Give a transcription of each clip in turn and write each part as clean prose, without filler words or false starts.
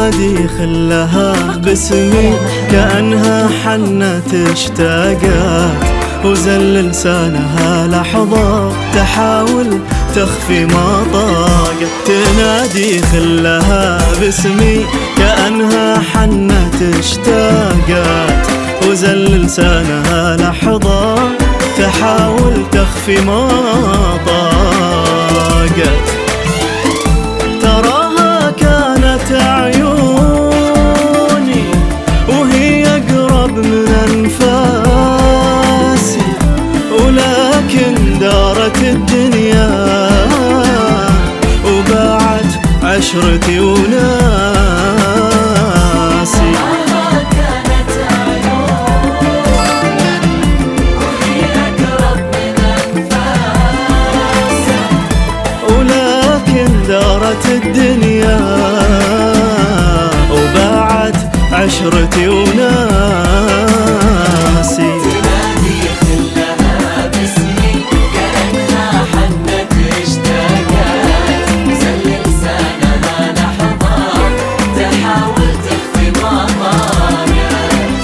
تنادي خلها باسمي كأنها حنت اشتاقت، وزل لسانها لحظة تحاول تخفي ما طاقت. تنادي خلها باسمي كأنها حنت اشتاقت، وزل لسانها لحظة تحاول تخفي ما طاقت. تراها كانت عيوني وهي أقرب من أنفاسي، ولكن دارت الدنيا وباعت عشرتي وناسي. دارت الدنيا وباعت عشرتي وناسي. تنادي خلها باسمي كأنها حنت اشتاقت، زل لسانها لحظة تحاول تخفي ما طاقت.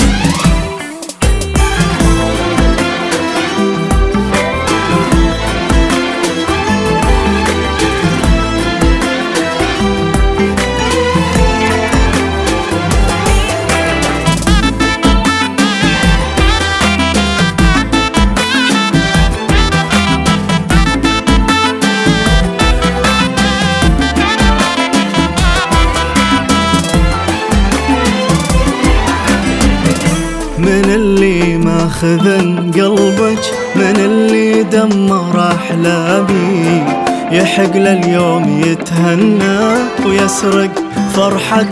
من اللي ماخذن قلبك، من اللي دمر أحلامي، يحق لليوم يتهنى ويسرق فرحة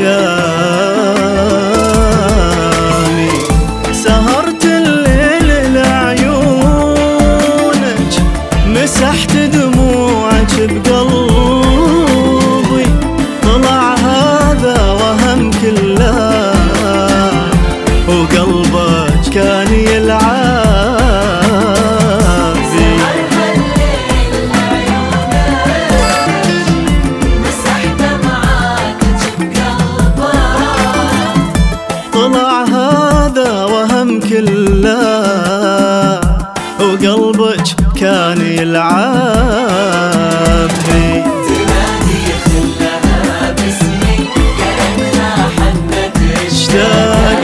أيامي. سهرت الليل لعيونك، مسحت دموعك بقلبي، طلع هذا وهم كله وقلبك كان يلعب بي. طلع هذا وهم كله وقلبك كان يلعب بي. تنادي خلها باسمي كأنها حنت اشتاقت،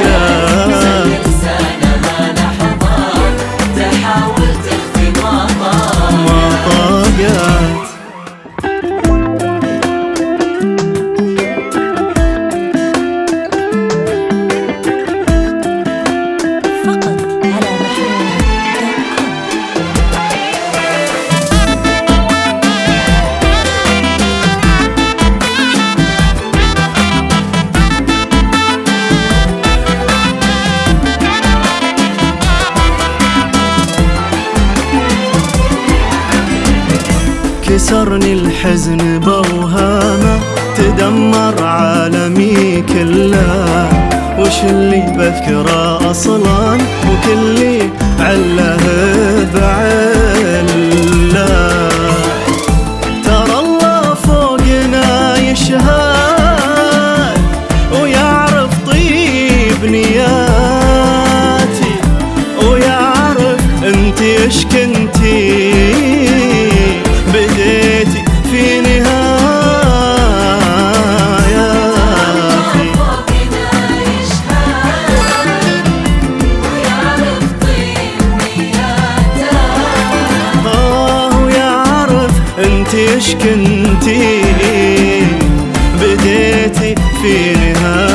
كسرني الحزن بوهامه، تدمر عالمي كله، وش اللي بذكره أصلا وكلي عله بعله. ترى الله فوقنا يشهد ويعرف طيب نياتي، ويعرف انت ايش كنتي بديتي في نهاياتي. فوقنا يشهد ويعرف طيب نياتك، ويعرف انتي ايش كنتي بديتي في نهاياتي.